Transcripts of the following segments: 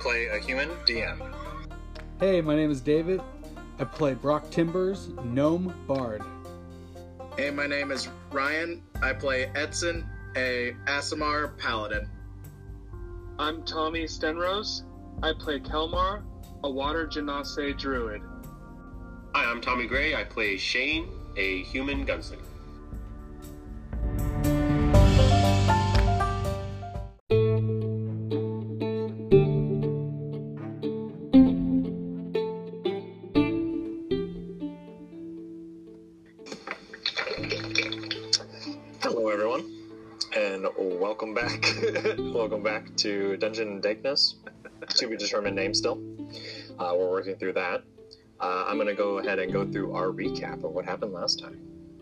play a human DM. Hey, my name is David. I play Brock Timbers, Gnome Bard. Hey, my name is Ryan. I play Edson, a Aasimar Paladin. I'm Tommy Stenrose. I play Kelmar, a Water Genasi Druid. Hi, I'm Tommy Gray. I play Shane, a human gunslinger. Hello, everyone, and welcome back. Welcome back to Dungeon Dankness. To be determined name still. We're working through that. I'm going to go ahead and go through our recap of what happened last time.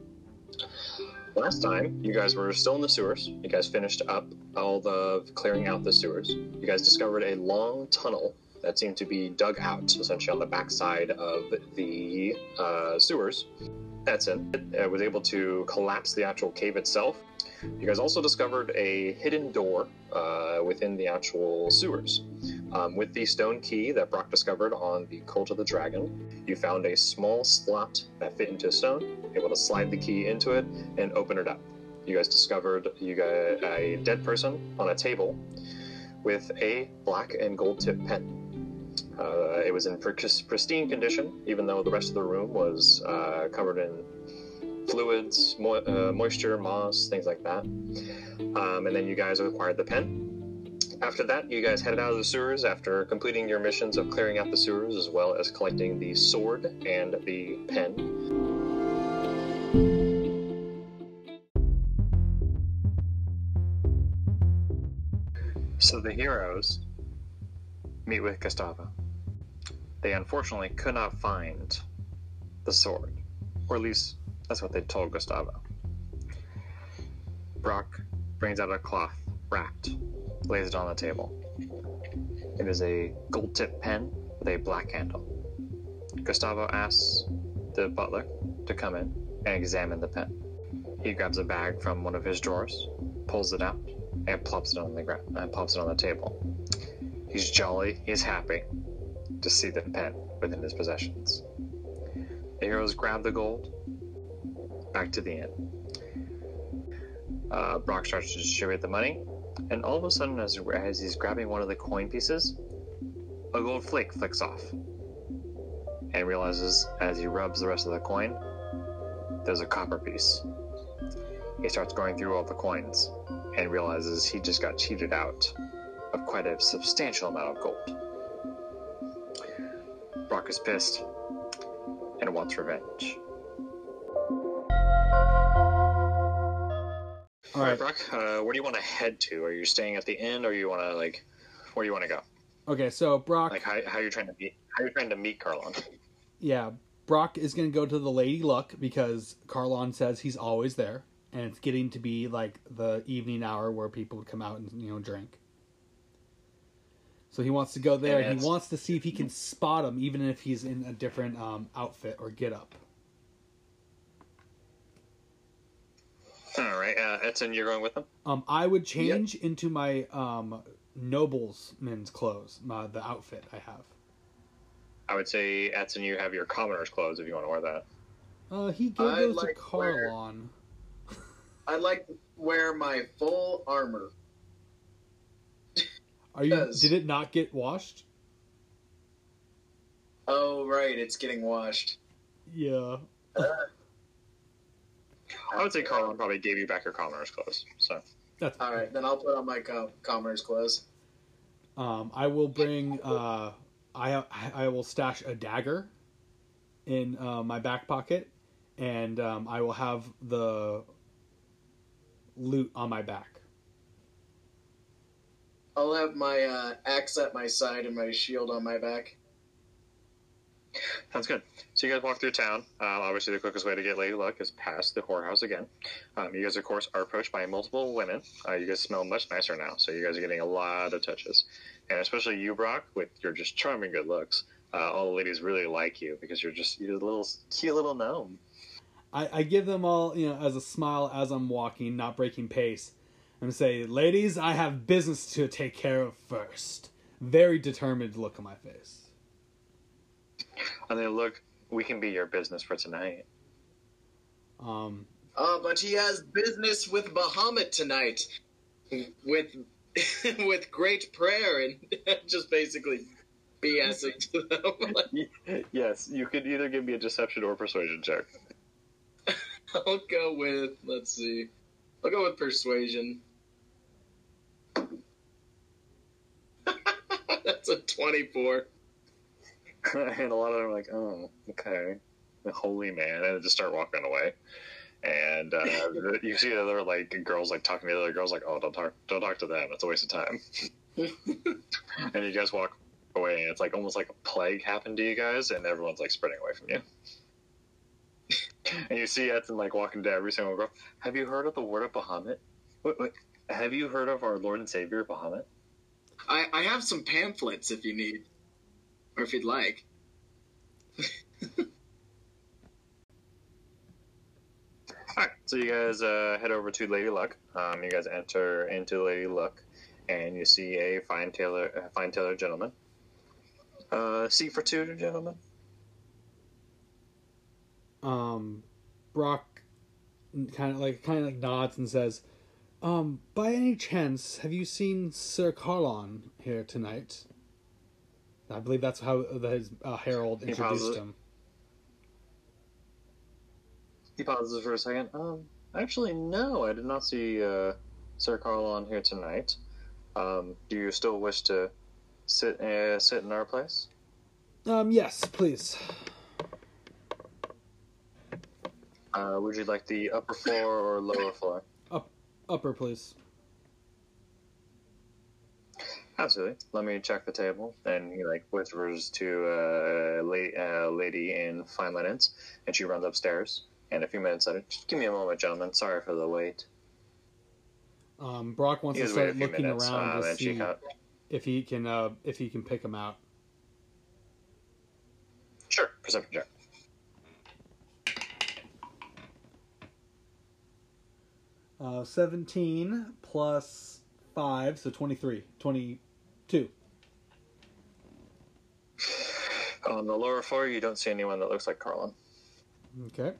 Last time, you guys were still in the sewers. You guys finished up all the clearing out the sewers. You guys discovered a long tunnel that seemed to be dug out, essentially on the backside of the sewers. That's it. It was able to collapse the actual cave itself. You guys also discovered a hidden door within the actual sewers. With the stone key that Brock discovered on the Cult of the Dragon, you found a small slot that fit into stone, able to slide the key into it and open it up. You guys discovered a dead person on a table with a black and gold tip pen. It was in pristine condition, even though the rest of the room was covered in fluids, moisture, moss, things like that. And then you guys acquired the pen. After that, you guys headed out of the sewers after completing your missions of clearing out the sewers, as well as collecting the sword and the pen. So the heroes meet with Gustavo. They unfortunately could not find the sword, or at least that's what they told Gustavo. Brock brings out a cloth, wrapped, lays it on the table. It is a gold-tipped pen with a black handle. Gustavo asks the butler to come in and examine the pen. He grabs a bag from one of his drawers, pulls it out, and plops it on the ground, and plops it on the table. He's jolly, he's happy to see the pen within his possessions. The heroes grab the gold, back to the inn. Brock starts to distribute the money, and all of a sudden, as he's grabbing one of the coin pieces, a gold flake flicks off, and realizes as he rubs the rest of the coin, there's a copper piece. He starts going through all the coins, and realizes he just got cheated out of quite a substantial amount of gold. Brock is pissed, and wants revenge. All right, Brock. Where do you want to head to? Are you staying at the inn, or you want to where do you want to go? Okay, so Brock. How are you trying to meet? How are you trying to meet Carlon? Yeah, Brock is going to go to the Lady Luck because Carlon says he's always there, and it's getting to be like the evening hour where people would come out and drink. So he wants to go there. And he wants to see if he can spot him, even if he's in a different outfit or get-up. All right, Edson, you're going with him? I would change into my nobleman's clothes, the outfit I have. I would say, Edson, you have your commoner's clothes if you want to wear that. He gave those to Carlon. I'd like to wear my full armor. Did it not get washed? Oh, right, it's getting washed. Yeah. I would say Carlon probably gave you back your commoner's clothes. So. All right, then I'll put on my commoner's clothes. I will bring. I will stash a dagger in my back pocket, and I will have the loot on my back. I'll have my axe at my side and my shield on my back. Sounds good. So you guys walk through town. Obviously, the quickest way to get Lady Luck is past the whorehouse again. You guys, of course, are approached by multiple women. You guys smell much nicer now, so you guys are getting a lot of touches. And especially you, Brock, with your just charming good looks. All the ladies really like you because you're a little cute little gnome. I give them all, as a smile as I'm walking, not breaking pace. And say, ladies, I have business to take care of first. very determined look on my face. And they look, we can be your business for tonight. But he has business with Bahamut tonight. With with great prayer and just basically BSing to them. Yes, you could either give me a deception or persuasion check. I'll go with, let's see. I'll go with persuasion. That's a 24. And a lot of them are like, oh, okay. The holy man. And they just start walking away. And you see other like girls like talking to the other girls like, oh, don't talk to them. It's a waste of time. And you guys walk away, and it's like almost like a plague happened to you guys, and everyone's like spreading away from you. And you see Edson like walking to every single girl. Have you heard of the word of Bahamut? Wait, have you heard of our Lord and Savior Bahamut? I have some pamphlets if you need, or if you'd like. Alright, so you guys head over to Lady Luck. You guys enter into Lady Luck, and you see a fine tailor gentleman. Seat for two, gentlemen. Brock kind of like nods and says, by any chance, have you seen Sir Carlon here tonight? I believe that's how his herald introduced him. He pauses for a second. Actually, no, I did not see Sir Carlon here tonight. Do you still wish to sit in our place? Yes, please. Would you like the upper floor or lower floor? Upper, please. Absolutely. Let me check the table. And he like whispers to a lady in fine linens, and she runs upstairs. And a few minutes later, just give me a moment, gentlemen. Sorry for the wait. Brock wants to start looking around to see if he can pick him out. Sure, perception check. Uh, 17 plus 5, so 23. 22. On the lower floor, you don't see anyone that looks like Carlin. Okay.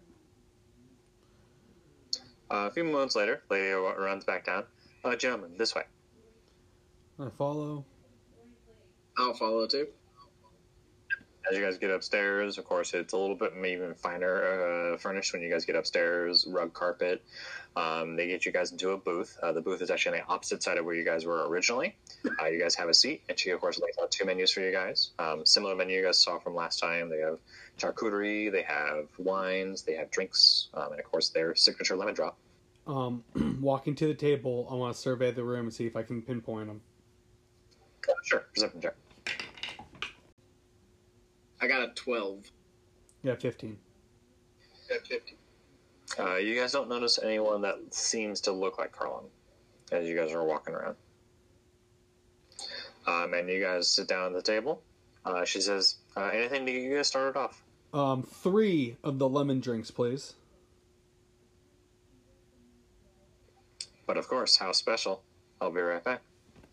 A few moments later, lady runs back down. Gentlemen, this way. I follow. I'll follow too. As you guys get upstairs, of course, it's a little bit even finer furnished when you guys get upstairs. Rug carpet. They get you guys into a booth. The booth is actually on the opposite side of where you guys were originally. You guys have a seat, and she, of course, lays out two menus for you guys. Similar menu you guys saw from last time. They have charcuterie, they have wines, they have drinks, and, of course, their signature lemon drop. Walking to the table, I want to survey the room and see if I can pinpoint them. Sure, perception check. I got a 12. Yeah, 15. Yeah, 15. You guys don't notice anyone that seems to look like Carlin as you guys are walking around. And you guys sit down at the table. She says, anything to get you guys started off? 3 of the lemon drinks, please. But of course, how special. I'll be right back.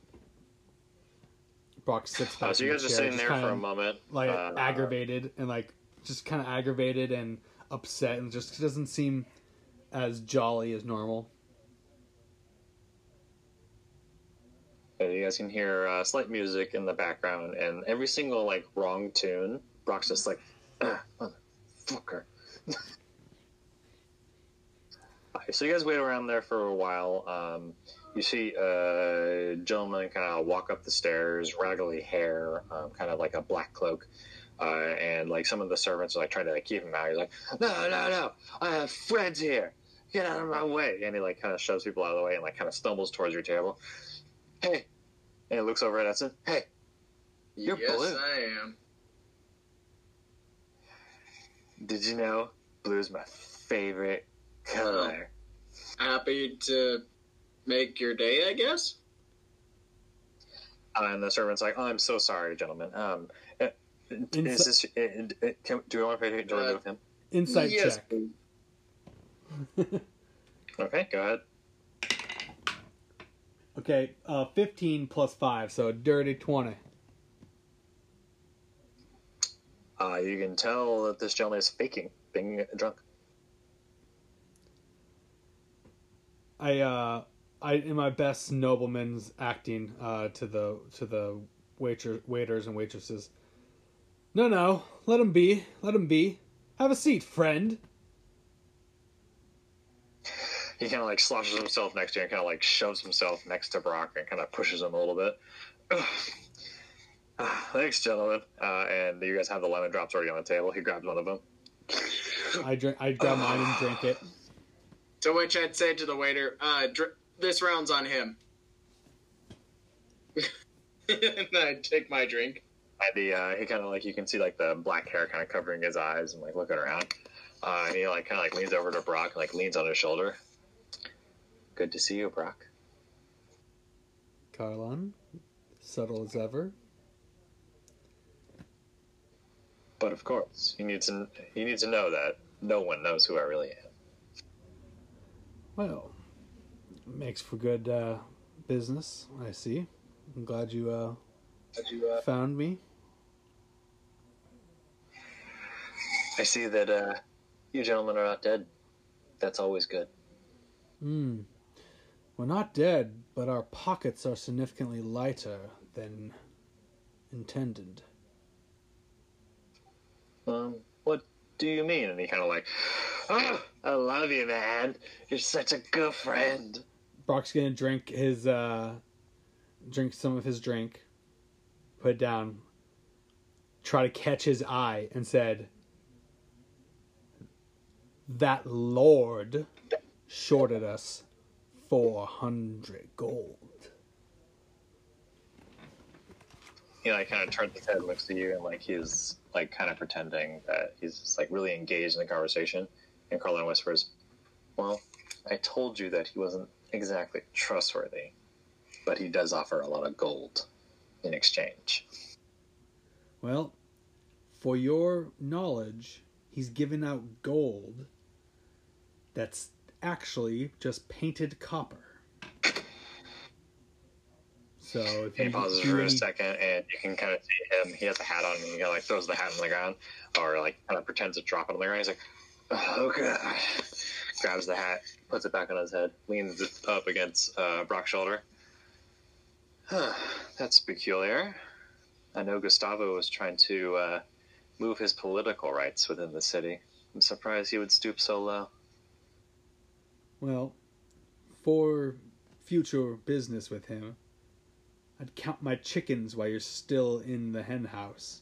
Brock sits back. So you guys are sitting there for a moment. Like, aggravated and, like, just kind of aggravated and upset and just doesn't seem as jolly as normal. You guys can hear slight music in the background, and every single, like, wrong tune, Brock's just like, motherfucker. So you guys wait around there for a while. You see a gentleman kind of walk up the stairs, raggedy hair, kind of like a black cloak, and like some of the servants are like trying to like keep him out. He's like, no, I have friends here. Get out of my way. And he like kind of shoves people out of the way and like kind of stumbles towards your table. Hey, and he looks over at Edson. Hey, you're blue. Yes, I am. Did you know blue's my favorite color? Happy to make your day, I guess. And the servant's like, "Oh, I'm so sorry, gentlemen. Is this? Do we want to pay with him?" Insight yes, check. Okay, go ahead. Okay, 15 plus 5, so a dirty 20. You can tell that this gentleman is faking being drunk. I in my best nobleman's acting to the waiters and waitresses. No, let him be. Let him be. Have a seat, friend. He kind of like sloshes himself next to you and kind of like shoves himself next to Brock and kind of pushes him a little bit. Thanks, gentlemen. And you guys have the lemon drops already on the table. He grabs one of them. I grab mine and drink it. To which I'd say to the waiter, this round's on him. And I take my drink. And he kind of like, you can see like the black hair kind of covering his eyes and like looking around. He like kind of like leans over to Brock and like leans on his shoulder. Good to see you, Brock. Karlon, subtle as ever. But of course, you need to know that no one knows who I really am. Well, makes for good business, I see. I'm glad you found me. I see that you gentlemen are not dead. That's always good. We're not dead, but our pockets are significantly lighter than intended. What do you mean? And he kind of like, oh, I love you, man. You're such a good friend. Brock's gonna drink some of his drink, put it down, try to catch his eye, and said, "That lord shorted us 400 gold." He like kind of turns his head, looks at you, and like he's like kind of pretending that he's just, like really engaged in the conversation. And Karlon whispers, "Well, I told you that he wasn't exactly trustworthy, but he does offer a lot of gold in exchange." Well, for your knowledge, he's given out gold that's actually just painted copper. So if he pauses for a second, and you can kind of see him. He has a hat on, and he kind of like throws the hat on the ground, or like kind of pretends to drop it on the ground. He's like, "Oh god!" Grabs the hat, puts it back on his head, leans it up against Brock's shoulder. That's peculiar. I know Gustavo was trying to move his political rights within the city. I'm surprised he would stoop so low. Well, for future business with him, I'd count my chickens while you're still in the hen house.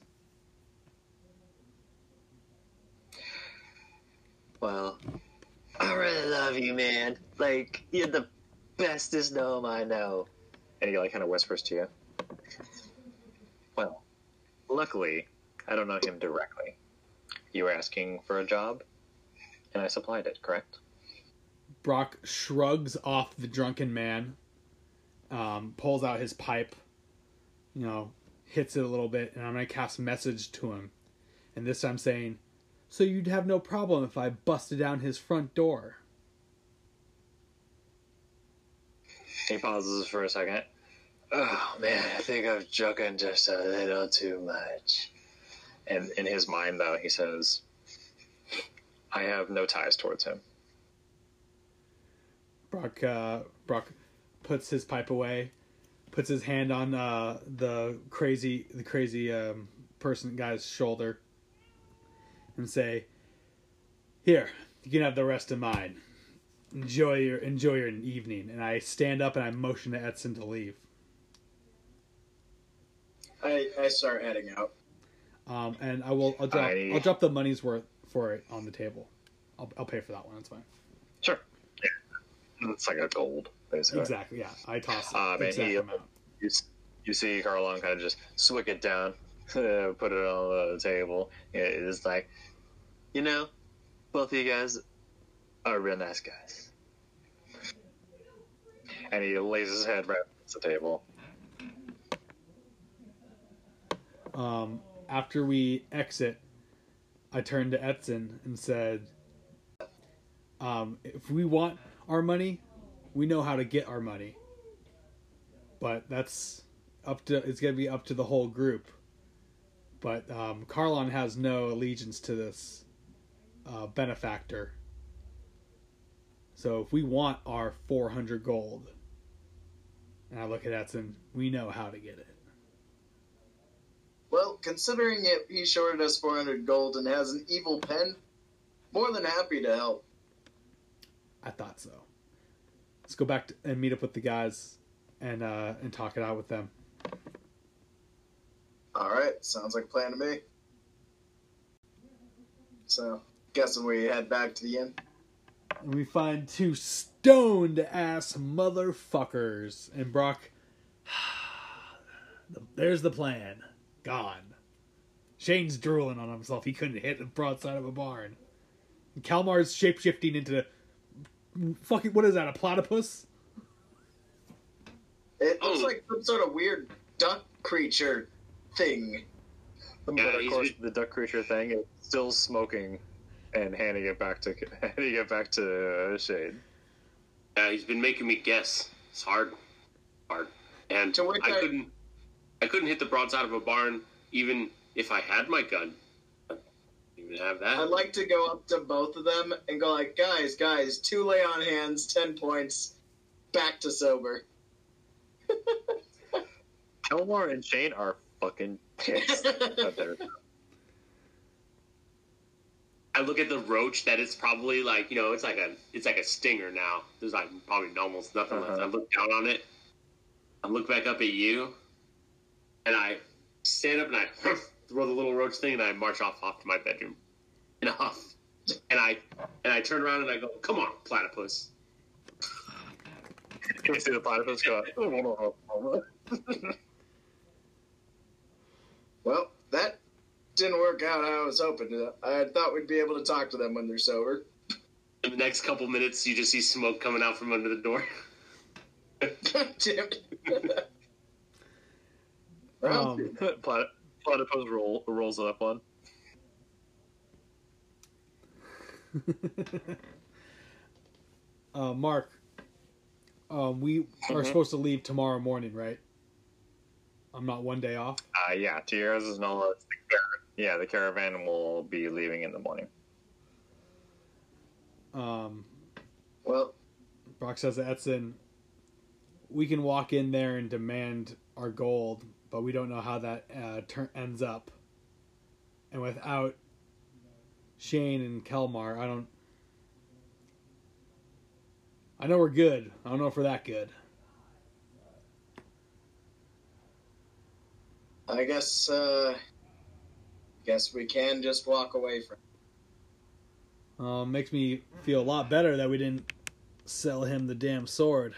Well, I really love you, man. Like, you're the bestest gnome I know. And he like kind of whispers to you. Well, luckily, I don't know him directly. You were asking for a job, and I supplied it, correct? Brock shrugs off the drunken man, pulls out his pipe, hits it a little bit, and I'm going to cast message to him. And this time saying, "So you'd have no problem if I busted down his front door." He pauses for a second. Oh, man, I think I'm joking just a little too much. And in his mind, though, he says, I have no ties towards him. Brock puts his pipe away, puts his hand on the crazy guy's shoulder, and say, "Here, you can have the rest of mine. Enjoy your evening." And I stand up and I motion to Edson to leave. I start heading out. And I'll drop the money's worth for it on the table. I'll pay for that one. That's fine. Sure. Yeah. It's like a gold, basically. Exactly. Yeah. I toss it. Amount. You see Karlon kind of just swig it down, put it on the table. It's like, both of you guys are real nice guys. And he lays his head right against the table. After we exit, I turned to Edson and said, if we want our money, we know how to get our money. But it's going to be up to the whole group. But Carlon has no allegiance to this benefactor. So if we want our 400 gold, and I look at Edson, we know how to get it. Well, considering it, he shorted us 400 gold and has an evil pen, more than happy to help. I thought so. Let's go back and meet up with the guys and talk it out with them. All right, sounds like a plan to me. So, guessing we head back to the inn. And we find two stoned ass motherfuckers. And Brock, there's the plan. Gone. Shane's drooling on himself. He couldn't hit the broadside of a barn. And Kalmar's shapeshifting into fucking, what is that, a platypus? It looks like some sort of weird duck creature thing. But of course, the duck creature thing is still smoking and handing it back to Shane. Yeah, he's been making me guess. It's hard, and I couldn't hit the broadside of a barn even if I had my gun. I didn't even have that. I'd like to go up to both of them and go like, guys, 2 lay on hands, 10 points, back to sober. Kelmar and Shane are fucking pissed at their... I look at the roach that it's probably like, it's like a stinger now. There's like probably almost nothing left. I look down on it. I look back up at you, and I stand up and I throw the little roach thing and I march off to my bedroom. And I turn around and I go, "Come on, platypus." You see the platypus go, Well, that didn't work out how I was hoping to. I thought we'd be able to talk to them when they're sober. In the next couple minutes, you just see smoke coming out from under the door. Damn it. Platypus rolls up one. Mark, we are supposed to leave tomorrow morning, right? I'm not one day off. Yeah, Tierra's is no. The caravan will be leaving in the morning. Well, Brock says to Edson, we can walk in there and demand our gold, but we don't know how that ends up. And without Shane and Kelmar, I know we're good. I don't know if we're that good. I guess we can just walk away from. Makes me feel a lot better that we didn't sell him the damn sword.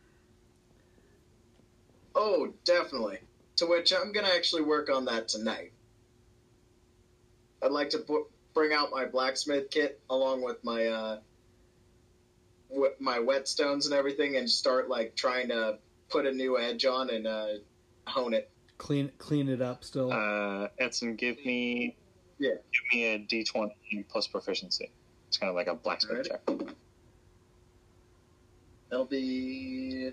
Oh, definitely. To which I'm gonna actually work on that tonight. I'd like to bring out my blacksmith kit along with my whetstones and everything, and start like trying to put a new edge on and hone it. Clean it up still. Edson, give me a D20 plus proficiency. It's kind of like a blacksmith check. That'll be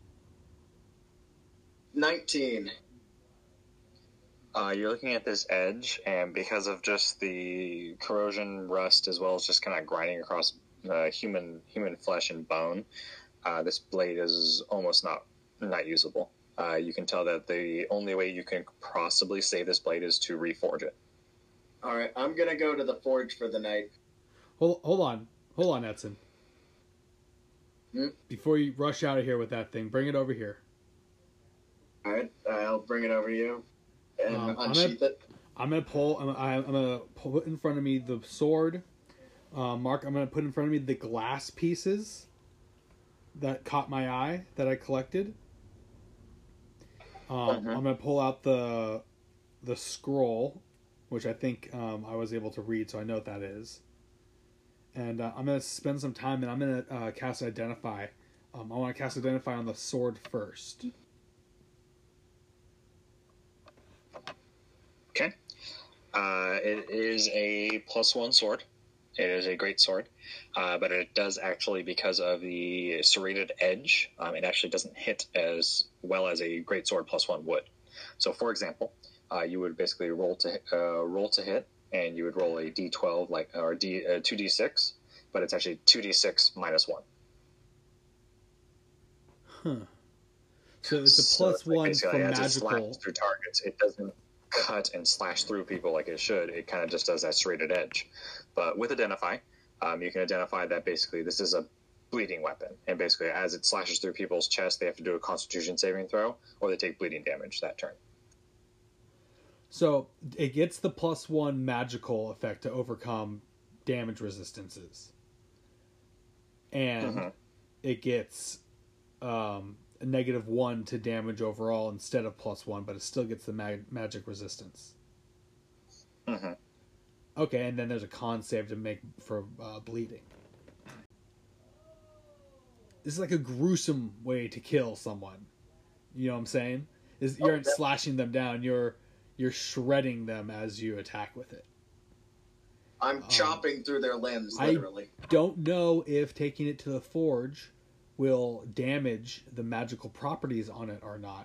19. You're looking at this edge, and because of just the corrosion, rust, as well as just kind of grinding across human flesh and bone, this blade is almost not usable. You can tell that the only way you can possibly save this blade is to reforge it. All right, I'm gonna go to the forge for the night. Hold on, Edson. Before you rush out of here with that thing, bring it over here. All right, I'll bring it over to you and unsheath it. I'm gonna put in front of me the sword. Mark, I'm gonna put in front of me the glass pieces that caught my eye that I collected. I'm gonna pull out the scroll, which I think I was able to read, so I know what that is. And I'm gonna spend some time, and I'm gonna cast Identify. I want to cast Identify on the sword first. Okay. It is a +1 sword. It is a great sword, but it does actually, because of the serrated edge, it actually doesn't hit as well as a great sword +1 would. So, for example, you would basically roll to hit, and you would roll a d12 or 2d6, but it's actually 2d6 minus 1. Huh. So it's a plus one as for it magical. slashes through targets. It doesn't cut and slash through people like it should. It kind of just does that serrated edge. But with Identify, you can identify that basically this is a bleeding weapon. And basically as it slashes through people's chest, they have to do a Constitution saving throw, or they take bleeding damage that turn. So it gets the plus one magical effect to overcome damage resistances. And it gets a -1 to damage overall instead of +1, but it still gets the magic resistance. Okay, and then there's a con save to make for bleeding. This is like a gruesome way to kill someone. You know what I'm saying? You aren't slashing them down. You're shredding them as you attack with it. I'm chopping through their limbs, literally. I don't know if taking it to the forge will damage the magical properties on it or not.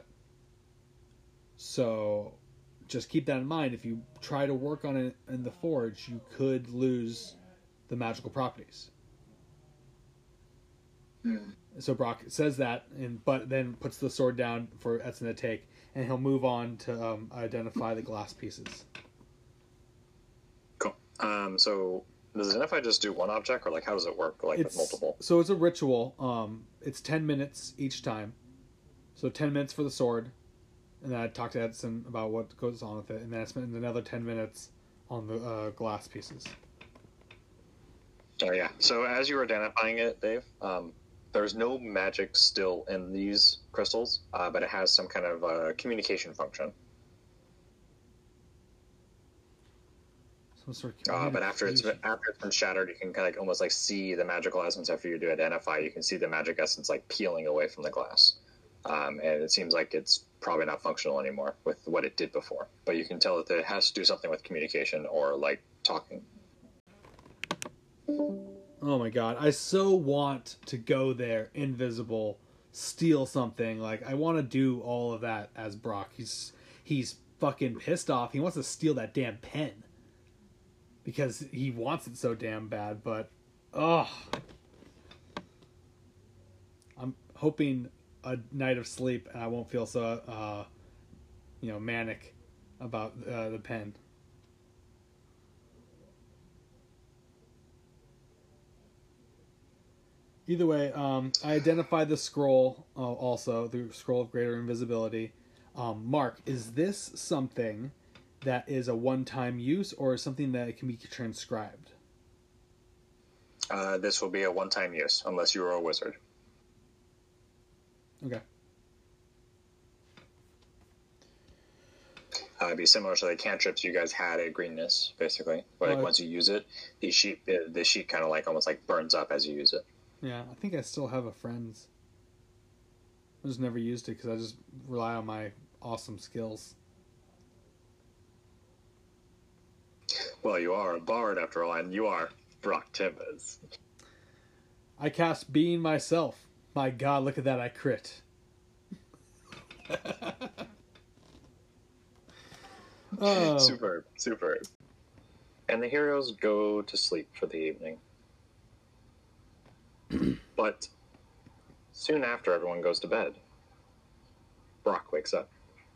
So just keep that in mind. If you try to work on it in the forge, you could lose the magical properties. So Brock says that, but then puts the sword down for Edson to take, and he'll move on to identify the glass pieces. Cool. So does Identify just do one object, or like how does it work? Like with multiple? So it's a ritual. It's 10 minutes each time. So 10 minutes for the sword, and then I talk to Edson about what goes on with it, and then I spend another 10 minutes on the glass pieces. Oh yeah. So as you were identifying it, Dave, there's no magic still in these crystals, but it has some kind of communication function. But after it's been shattered, you can kind of like almost like see the magical essence. After you do Identify, you can see the magic essence like peeling away from the glass, and it seems like it's probably not functional anymore with what it did before. But you can tell that it has to do something with communication or like talking. Oh my god, I so want to go there, invisible, steal something. Like, I want to do all of that as Brock. He's fucking pissed off. He wants to steal that damn pen. Because he wants it so damn bad, but... I'm hoping a night of sleep and I won't feel so, manic about the pen. Either way, I identified the scroll also, the scroll of greater invisibility. Mark, is this something that is a one-time use or something that can be transcribed? This will be a one-time use, unless you are a wizard. Okay. It'd be similar to the cantrips you guys had at Greenness, basically. But like once you use it, the sheet kind of like almost like burns up as you use it. Yeah, I think I still have a friend's. I just never used it because I just rely on my awesome skills. Well, you are a bard after all, and you are Brock Timbers. I cast Being myself. My god, look at that, I crit. Oh. Superb. And the heroes go to sleep for the evening. But soon after everyone goes to bed, Brock wakes up.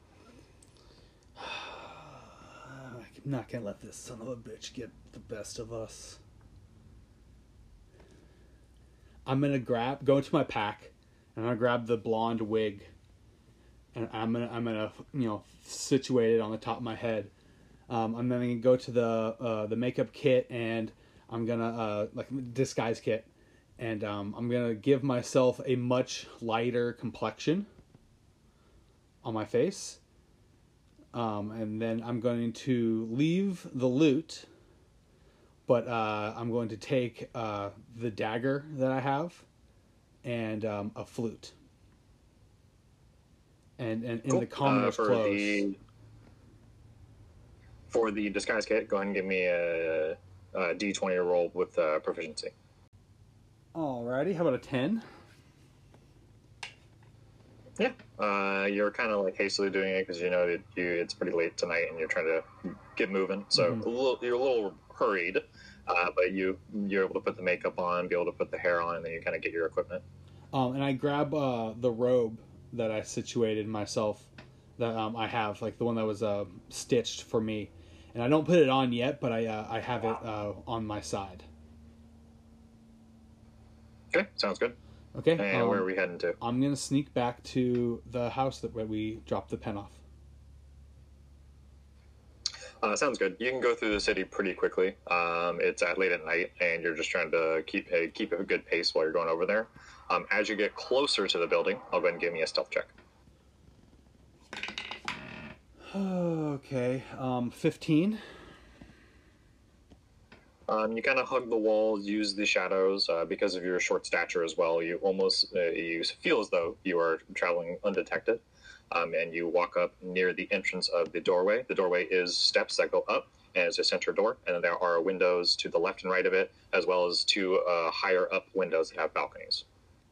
I'm not gonna let this son of a bitch get the best of us. I'm gonna go into my pack, and I'm gonna grab the blonde wig, and I'm gonna situate it on the top of my head. I'm then gonna go to the makeup kit, and I'm gonna disguise kit, and I'm gonna give myself a much lighter complexion on my face. And then I'm going to leave the loot, but I'm going to take the dagger that I have and a flute. And in the commoner's clothes. For the disguise kit, go ahead and give me a D20 roll with proficiency. Alrighty, how about a 10? Yeah. You're kind of like hastily doing it because you know that it's pretty late tonight and you're trying to get moving. So you're a little hurried, but you're able to put the makeup on, be able to put the hair on, and then you kind of get your equipment. And I grab the robe that I situated myself, that I have, like the one that was stitched for me, and I don't put it on yet, but I have it on my side. Okay, sounds good. Okay. And where are we heading to? I'm gonna sneak back to the house where we dropped the pen off. Sounds good. You can go through the city pretty quickly. It's late at night, and you're just trying to keep a good pace while you're going over there. As you get closer to the building, I'll go ahead and give me a stealth check. Okay. 15. You kind of hug the walls, use the shadows because of your short stature as well. You almost you feel as though you are traveling undetected, and you walk up near the entrance of the doorway. The doorway is steps that go up, and it's a center door, and then there are windows to the left and right of it, as well as two higher up windows that have balconies.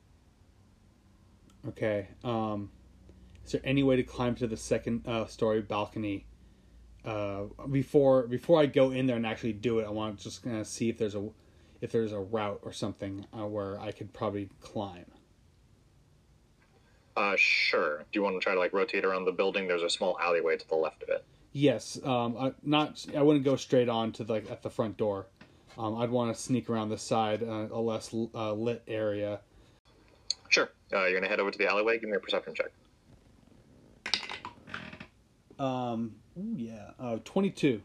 Okay. Is there any way to climb to the second story balcony? Before I go in there and actually do it, I want to just kind of see if there's a route or something where I could probably climb. Sure. Do you want to try to like rotate around the building? There's a small alleyway to the left of it. Yes. I wouldn't go straight on to at the front door. I'd want to sneak around the side, a less lit area. Sure. You're gonna head over to the alleyway. Give me a perception check. 22.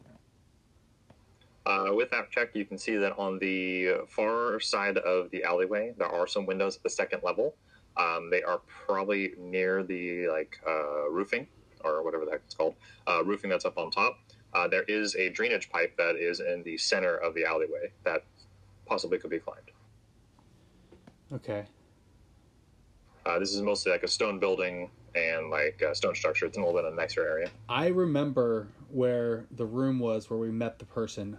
With that check, you can see that on the far side of the alleyway, there are some windows at the second level. They are probably near the roofing, or whatever the heck it's called, roofing that's up on top. There is a drainage pipe that is in the center of the alleyway that possibly could be climbed. Okay. This is mostly like a stone building and like a stone structure. It's in a little bit of a nicer area. I remember where the room was where we met the person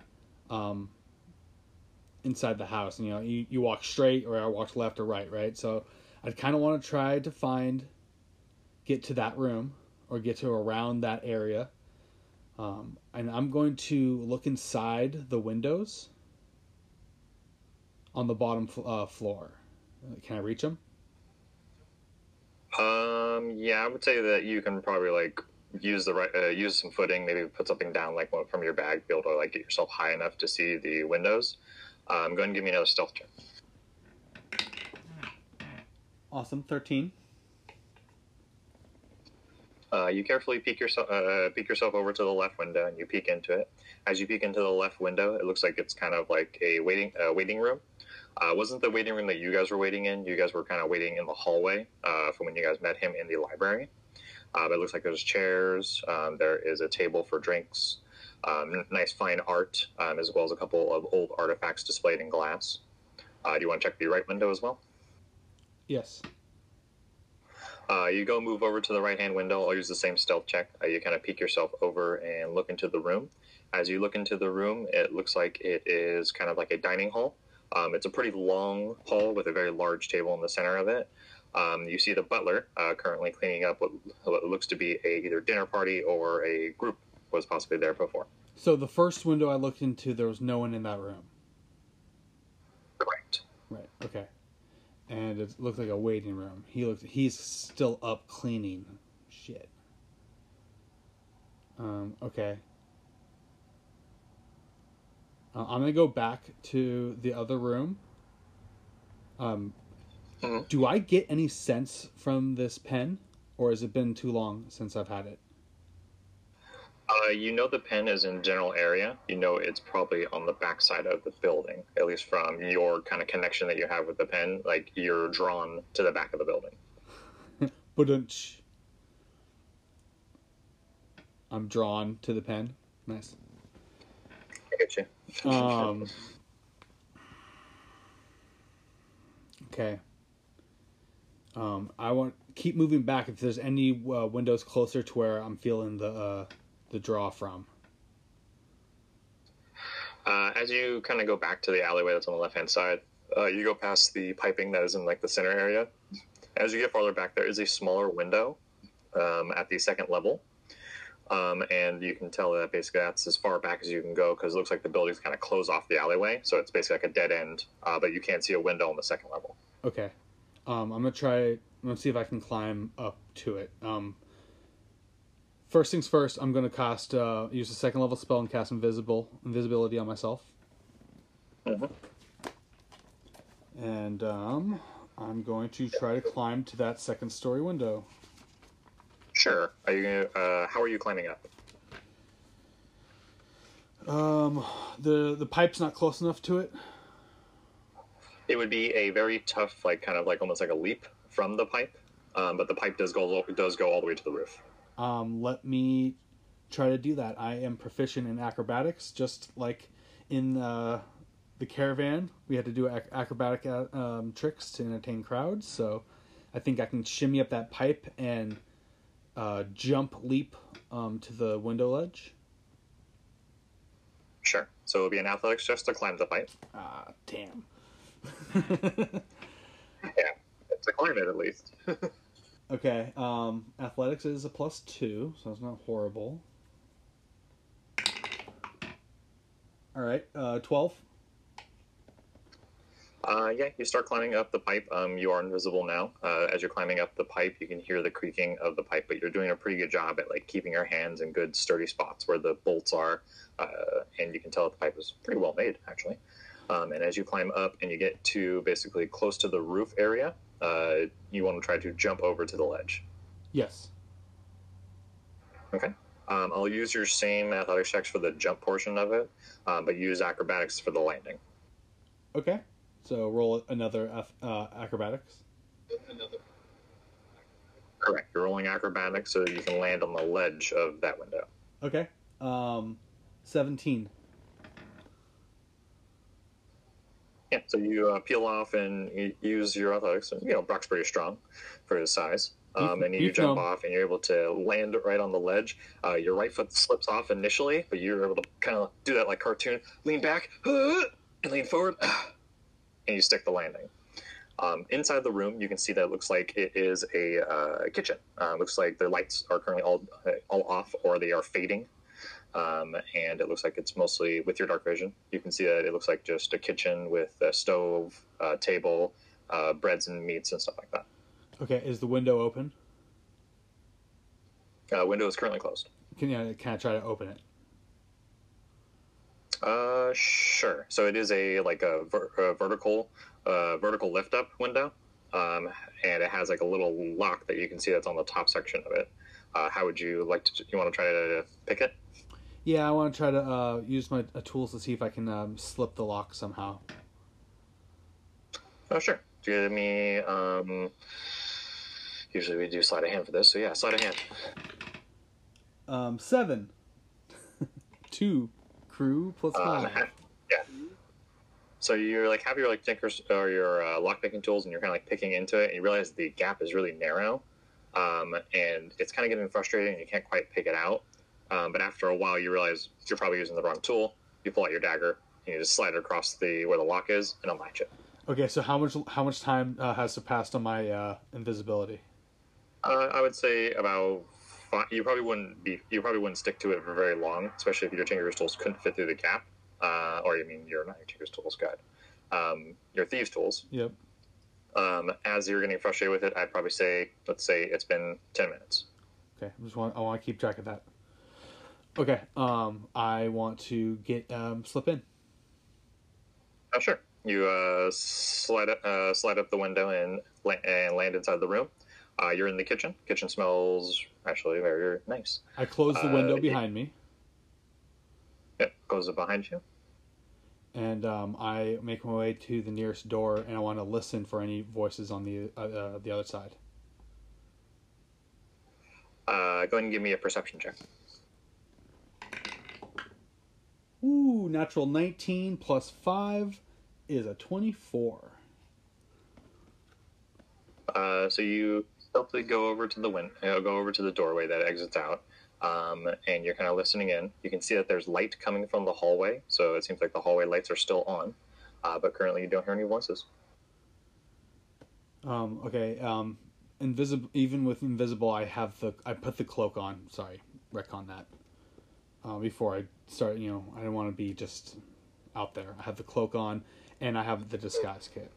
inside the house. And, you know, you walk straight or I walk left or right? So I kind of want to try to get to that room or get to around that area. And I'm going to look inside the windows on the bottom floor. Can I reach them? Yeah, I would say that you can probably like use some footing, maybe put something down like from your bag, be able to like get yourself high enough to see the windows. Go ahead and give me another stealth check. Awesome, 13. You carefully peek yourself over to the left window, and you peek into it. As you peek into the left window, it looks like it's kind of like a waiting room. Wasn't the waiting room that you guys were waiting in? You guys were kind of waiting in the hallway from when you guys met him in the library. But it looks like there's chairs. There is a table for drinks. Nice fine art, as well as a couple of old artifacts displayed in glass. Do you want to check the right window as well? Yes. You go move over to the right-hand window. I'll use the same stealth check. You kind of peek yourself over and look into the room. As you look into the room, it looks like it is kind of like a dining hall. It's a pretty long hall with a very large table in the center of it. You see the butler currently cleaning up what looks to be either dinner party or a group was possibly there before. So the first window I looked into, there was no one in that room. Correct. Right. Okay. And it looked like a waiting room. He's still up cleaning. Shit. Okay. I'm gonna go back to the other room. Do I get any sense from this pen, or has it been too long since I've had it? You know the pen is in general area. You know it's probably on the back side of the building, at least from your kind of connection that you have with the pen. Like, you're drawn to the back of the building. Ba-dunch. I'm drawn to the pen. Nice. I get you. Okay. I want keep moving back if there's any windows closer to where I'm feeling the draw from. As you kind of go back to the alleyway that's on the left-hand side, you go past the piping that is in like the center area, As you get farther back, there is a smaller window at the second level. And you can tell that basically that's as far back as you can go because it looks like the buildings kind of close off the alleyway. So it's basically like a dead end, but you can't see a window on the second level. Okay. I'm going to see if I can climb up to it. First things first, I'm going to cast, use a second level spell and cast invisibility on myself. Mm-hmm. And I'm going to try to climb to that second story window. Sure. Are you gonna? How are you climbing up? The pipe's not close enough to it. It would be a very tough, like kind of like almost like a leap from the pipe, but the pipe does go all the way to the roof. Let me try to do that. I am proficient in acrobatics, just like in the caravan. We had to do acrobatic tricks to entertain crowds. So I think I can shimmy up that pipe and leap to the window ledge. Sure. So it'll be an athletics just to climb the pipe. Ah, damn. Yeah, it's a climb it at least. Okay, athletics is a +2, so it's not horrible. Alright, 12. Yeah, you start climbing up the pipe. You are invisible now. As you're climbing up the pipe, you can hear the creaking of the pipe, but you're doing a pretty good job at like keeping your hands in good sturdy spots where the bolts are, and you can tell that the pipe is pretty well made, actually. And as you climb up and you get to basically close to the roof area, you want to try to jump over to the ledge. Yes. Okay. I'll use your same athletics checks for the jump portion of it, but use acrobatics for the landing. Okay. So roll another acrobatics. Correct. You're rolling acrobatics so that you can land on the ledge of that window. Okay. 17. Yeah, so you peel off and you use your athletics. You know, Brock's pretty strong for his size. And you jump off and you're able to land right on the ledge. Your right foot slips off initially, but you're able to kind of do that like cartoon. Lean back and lean forward. And you stick the landing. Inside the room, you can see that it looks like it is a kitchen. Looks like the lights are currently all off or they are fading. And it looks like it's mostly with your dark vision. You can see that it looks like just a kitchen with a stove, table, breads and meats and stuff like that. Okay, is the window open? Window is currently closed. Can I try to open it? Sure. So it is a vertical lift up window, and it has like a little lock that you can see that's on the top section of it. How would you like to? You want to try to pick it? Yeah, I want to try to use my tools to see if I can slip the lock somehow. Oh, sure. Give me. Usually we do sleight of hand for this, so yeah, sleight of hand. 7. 2. Crew plus 5. Yeah. So you're like have your like tinkers or your lock picking tools, and you're kind of like picking into it, and you realize the gap is really narrow, and it's kind of getting frustrating, and you can't quite pick it out. But after a while, you realize you're probably using the wrong tool. You pull out your dagger, and you just slide it across where the lock is, and it'll match it. Okay, so how much time has passed on my invisibility? I would say about 5. You probably wouldn't stick to it for very long, especially if your Tinker's tools couldn't fit through the gap. Or you mean your not your Tinker's tools, God. Your Thieves' tools. Yep. As you're getting frustrated with it, I'd probably say, let's say it's been 10 minutes. Okay, I want to keep track of that. Okay, I want to get slip in. Oh, sure. You slide up the window and land inside the room. You're in the kitchen. Kitchen smells actually very nice. I close the window behind me. Yep, close it behind you. And I make my way to the nearest door, and I want to listen for any voices on the other side. Go ahead and give me a perception check. Ooh, natural 19 plus 5 is a 24. So you stealthily go over to the doorway that exits out, and you're kind of listening in. You can see that there's light coming from the hallway, so it seems like the hallway lights are still on, but currently you don't hear any voices. Okay. invisible. Even with invisible, I put the cloak on. Sorry, retcon that. Before I start, I didn't want to be just out there. I have the cloak on, and I have the disguise kit.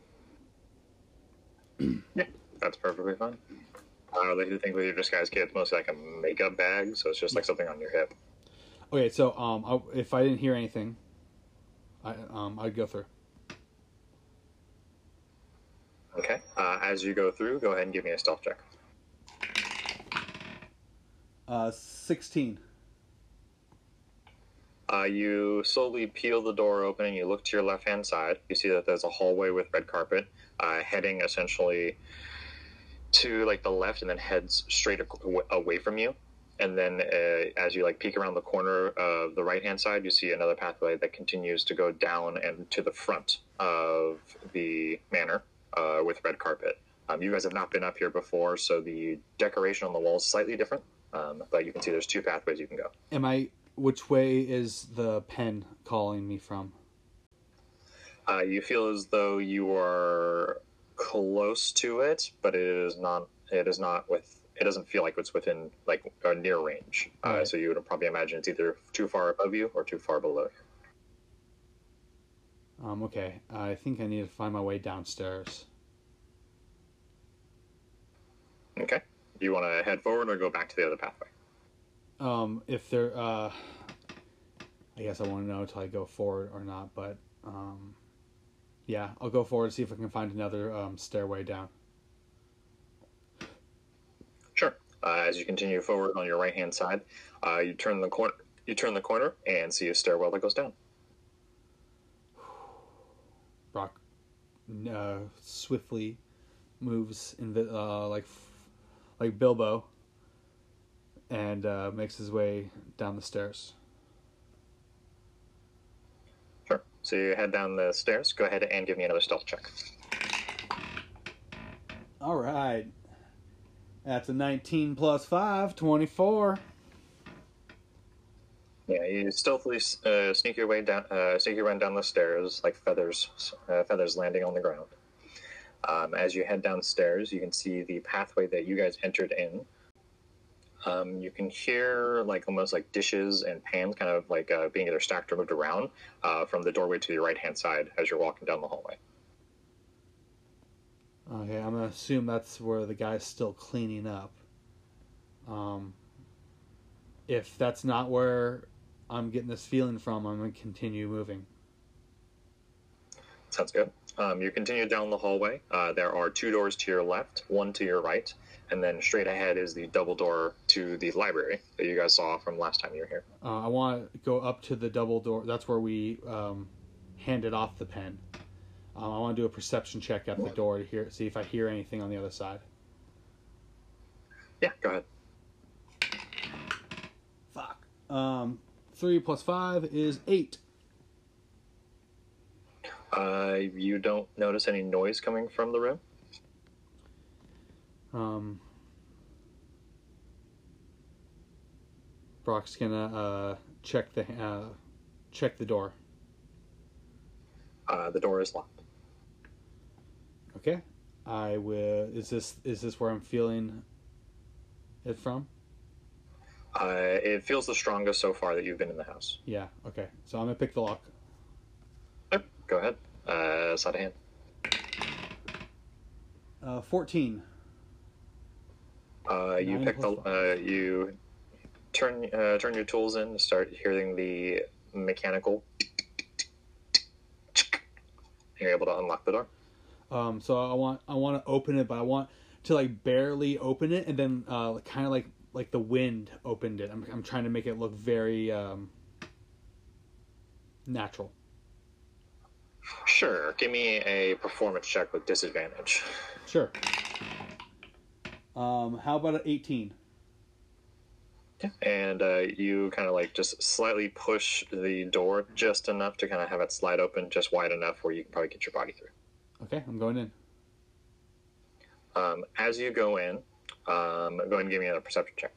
Yeah, that's perfectly fine. They do think with your disguise kit, it's mostly like a makeup bag, so it's just like something on your hip. Okay, so if I didn't hear anything, I'd go through. Okay. As you go through, go ahead and give me a stealth check. 16. You slowly peel the door open and you look to your left-hand side. You see that there's a hallway with red carpet, heading essentially to like the left, and then heads straight away from you. And then as you like peek around the corner of the right-hand side, you see another pathway that continues to go down and to the front of the manor with red carpet. You guys have not been up here before, so the decoration on the wall is slightly different. But you can see there's two pathways you can go. Which way is the pen calling me from? You feel as though you are close to it, but it is not. It doesn't feel like it's within like a near range. Right. So you would probably imagine it's either too far above you or too far below you. Okay. I think I need to find my way downstairs. Okay. Do you want to head forward or go back to the other pathway? If there, I guess I want to know until I go forward or not, but, yeah, I'll go forward and see if I can find another, stairway down. Sure. As you continue forward on your right-hand side, you turn the corner and see a stairwell that goes down. Brock, swiftly moves like Bilbo, and makes his way down the stairs. Sure. So you head down the stairs. Go ahead and give me another stealth check. All right. That's a 19 plus 5, 24. Yeah, you stealthily sneak your way down the stairs like feathers landing on the ground. As you head downstairs, you can see the pathway that you guys entered in. You can hear like almost like dishes and pans kind of like being either stacked or moved around from the doorway to your right-hand side as you're walking down the hallway. Okay, I'm going to assume that's where the guy's still cleaning up. If that's not where I'm getting this feeling from, I'm going to continue moving. Sounds good. You continue down the hallway. There are two doors to your left, one to your right, and then straight ahead is the double door to the library that you guys saw from last time you were here. I want to go up to the double door. That's where we handed off the pen. I want to do a perception check at the door to see if I hear anything on the other side. Yeah, go ahead. Fuck. 3 plus 5 is 8. You don't notice any noise coming from the room? Brock's gonna check the door. The door is locked. Okay. I will. Is this where I'm feeling it from? It feels the strongest so far that you've been in the house. Yeah. Okay. So I'm gonna pick the lock. Yep, go ahead. Sleight of hand. 14. You 9 pick plus you turn your tools in, start hearing the mechanical. You're able to unlock the door. So I want to open it, but I want to like barely open it, and then kind of like the wind opened it. I'm trying to make it look very natural. Sure. Give me a performance check with disadvantage. Sure. How about an 18? Yeah. And you kind of like just slightly push the door just enough to kind of have it slide open just wide enough where you can probably get your body through. Okay, I'm going in. As you go in, go ahead and give me another perception check.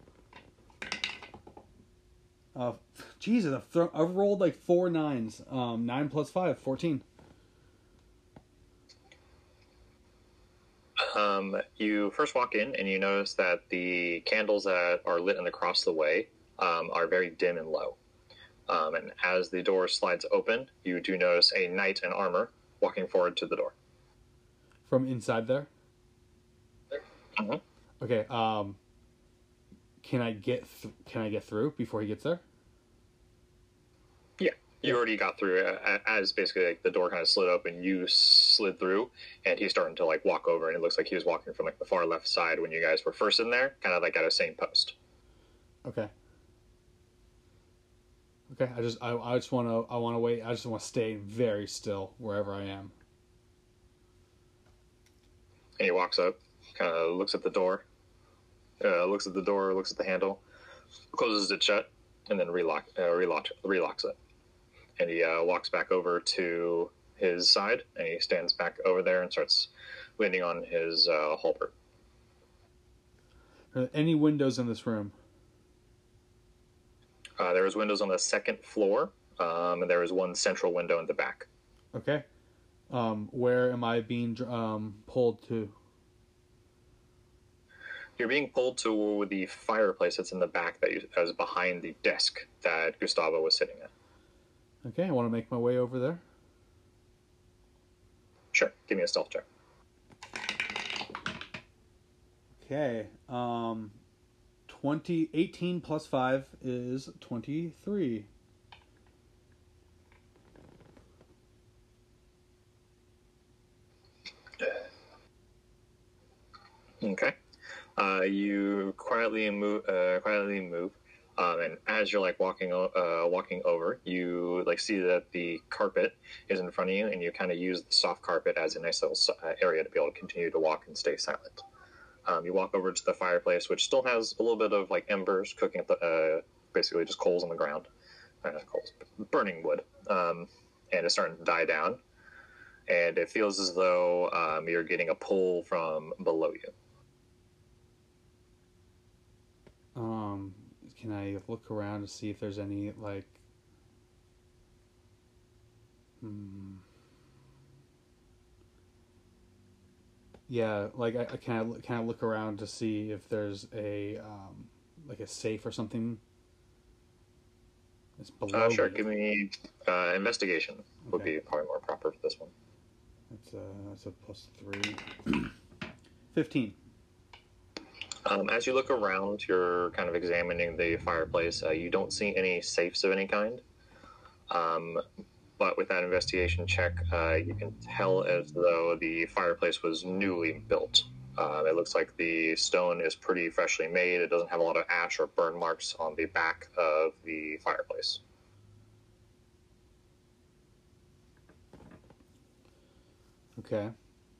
Jesus, I've rolled like 4 9s. 9 plus 5, 14. You first walk in and you notice that the candles that are lit and across the way are very dim and low. And as the door slides open, you do notice a knight in armor walking forward to the door. From inside there? Mhm. Okay, can I get through before he gets there? Yeah, you already got through as basically like the door kind of slid open. You slid through, and he's starting to like walk over, and it looks like he was walking from like the far left side when you guys were first in there, kind of like at a same post. Okay. Okay, I just want to wait. I just want to stay very still wherever I am. And he walks up, kind of looks at the door, looks at the handle, closes it shut, and then relocks it. And he walks back over to his side, and he stands back over there and starts leaning on his halberd. Are there any windows in this room? There was windows on the second floor, and there was one central window in the back. Okay. Where am I being pulled to? You're being pulled to the fireplace that's in the back that is behind the desk that Gustavo was sitting at. Okay, I want to make my way over there. Sure, give me a stealth check. Okay. 18 plus 5 is 23. Okay. You quietly move, and as you're like walking over, you like see that the carpet is in front of you, and you kind of use the soft carpet as a nice little area to be able to continue to walk and stay silent. You walk over to the fireplace, which still has a little bit of like embers cooking at the basically just coals on the ground, coals, burning wood, and it's starting to die down, and it feels as though you're getting a pull from below you. Can I look around to see if there's any like yeah, like I can I look around to see if there's a like a safe or something. It's below. Sure, me. give me investigation. Would Okay. be probably more proper for this one. That's a plus 3. 15. As you look around, you're kind of examining the fireplace. You don't see any safes of any kind. But with that investigation check, you can tell as though the fireplace was newly built. It looks like the stone is pretty freshly made. It doesn't have a lot of ash or burn marks on the back of the fireplace. Okay.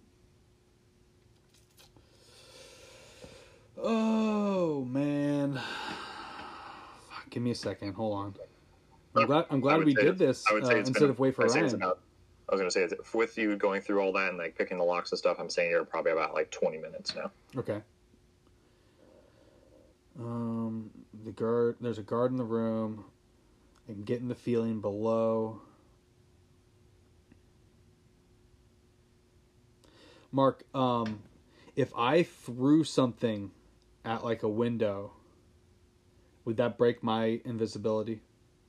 Oh man. Fuck, give me a second. Hold on. I'm glad we did this instead of wait for Ryan. I was going to say, with you going through all that and like picking the locks and stuff, I'm saying you're probably about like 20 minutes now. Okay. There's a guard in the room. I'm getting the feeling below. Mark, if I threw something at like a window, would that break my invisibility?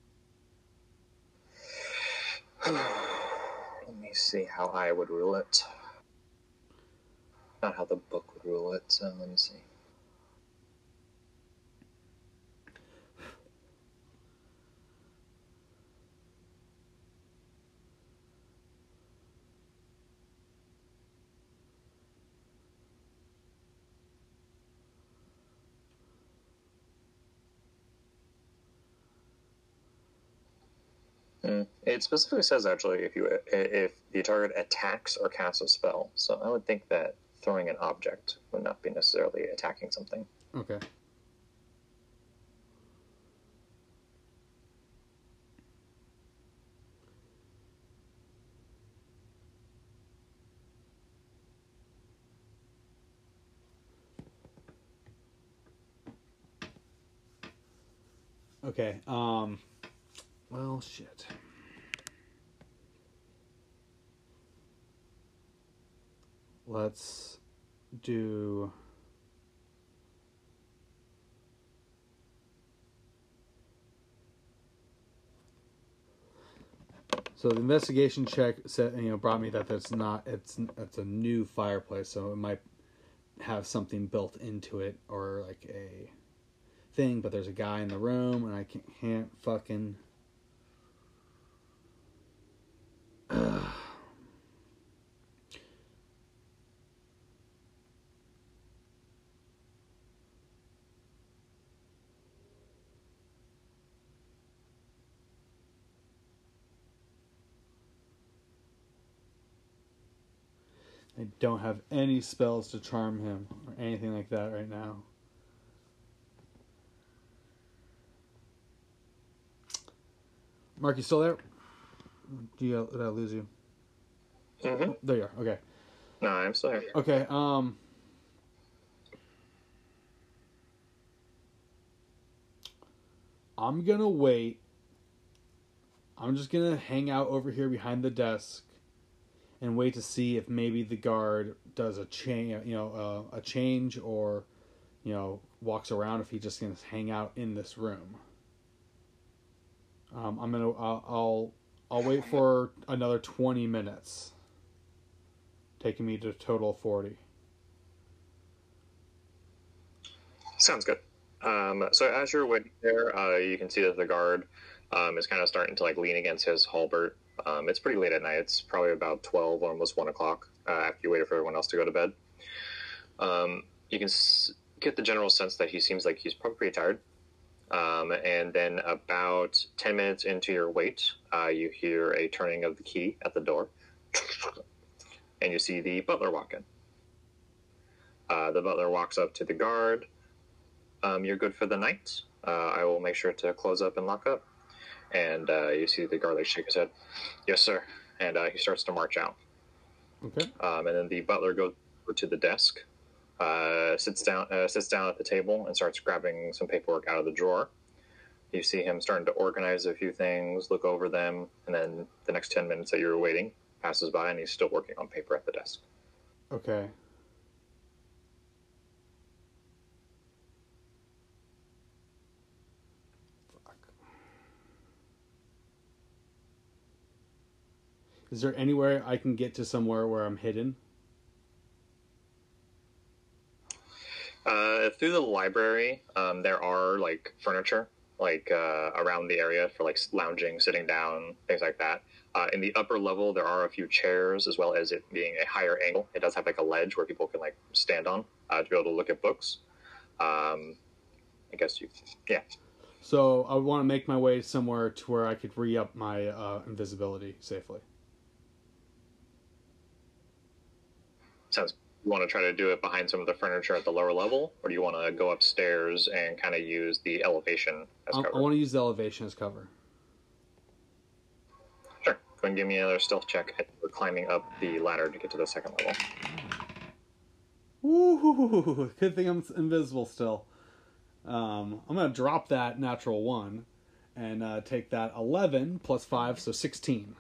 Let me see how I would rule it. Not how the book would rule it, so let me see. It specifically says actually if the target attacks or casts a spell. So I would think that throwing an object would not be necessarily attacking something. Okay. Okay. Well, shit. Let's do. So the investigation check said, brought me that it's a new fireplace, so it might have something built into it or like a thing. But there's a guy in the room, and I can't fucking. I don't have any spells to charm him or anything like that right now. Mark, you still there? Did I lose you? Mm-hmm. There you are. Okay. No, I'm still here. Okay. I'm gonna wait. I'm just gonna hang out over here behind the desk and wait to see if maybe the guard does a change, or, walks around. If he just gonna hang out in this room. I'll wait for another 20 minutes, taking me to a total of 40. Sounds good. So as you're waiting there, you can see that the guard is kind of starting to like lean against his halberd. It's pretty late at night. It's probably about 12 or almost 1 o'clock after you waited for everyone else to go to bed. You can get the general sense that he seems like he's probably pretty tired. And then about 10 minutes into your wait, you hear a turning of the key at the door. And you see the butler walk in. The butler walks up to the guard. You're good for the night. I will make sure to close up and lock up. And you see the guard shake his head. Yes, sir. And he starts to march out. Okay. And then the butler goes over to the desk, sits down at the table, and starts grabbing some paperwork out of the drawer. You see him starting to organize a few things, look over them, and then the next 10 minutes that you're waiting passes by, and he's still working on paper at the desk. Okay. Is there anywhere I can get to somewhere where I'm hidden? Through the library, there are like furniture around the area for like lounging, sitting down, things like that. In the upper level, there are a few chairs, as well as it being a higher angle. It does have like a ledge where people can like stand on to be able to look at books. I guess yeah. So I want to make my way somewhere to where I could re-up my invisibility safely. Sounds. You want to try to do it behind some of the furniture at the lower level, or do you want to go upstairs and kind of use the elevation as cover? I want to use the elevation as cover. Sure. Go ahead and give me another stealth check. We're climbing up the ladder to get to the second level. Woo! Good thing I'm invisible still. I'm going to drop that natural 1 and take that 11 plus 5, so 16.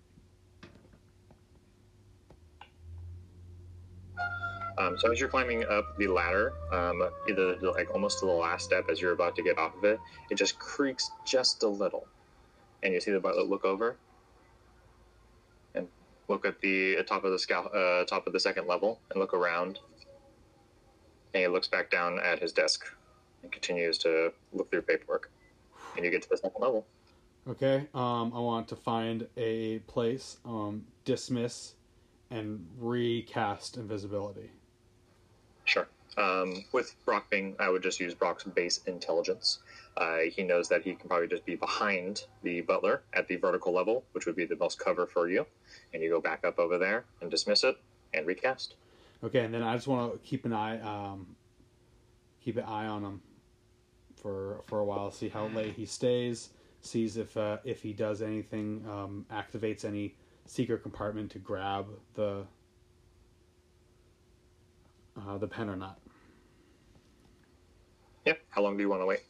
So as you're climbing up the ladder, either like almost to the last step as you're about to get off of it, it just creaks just a little, and you see the butler look over and look at the top of the second level and look around, and he looks back down at his desk and continues to look through paperwork, and you get to the second level. Okay. I want to find a place, dismiss, and recast invisibility. Sure. With Brock being, I would just use Brock's base intelligence. He knows that he can probably just be behind the butler at the vertical level, which would be the most cover for you. And you go back up over there and dismiss it and recast. Okay, and then I just want to keep an eye on him for a while, see how late he stays, sees if he does anything, activates any secret compartment to grab the pen or not. Yeah. How long do you want to wait?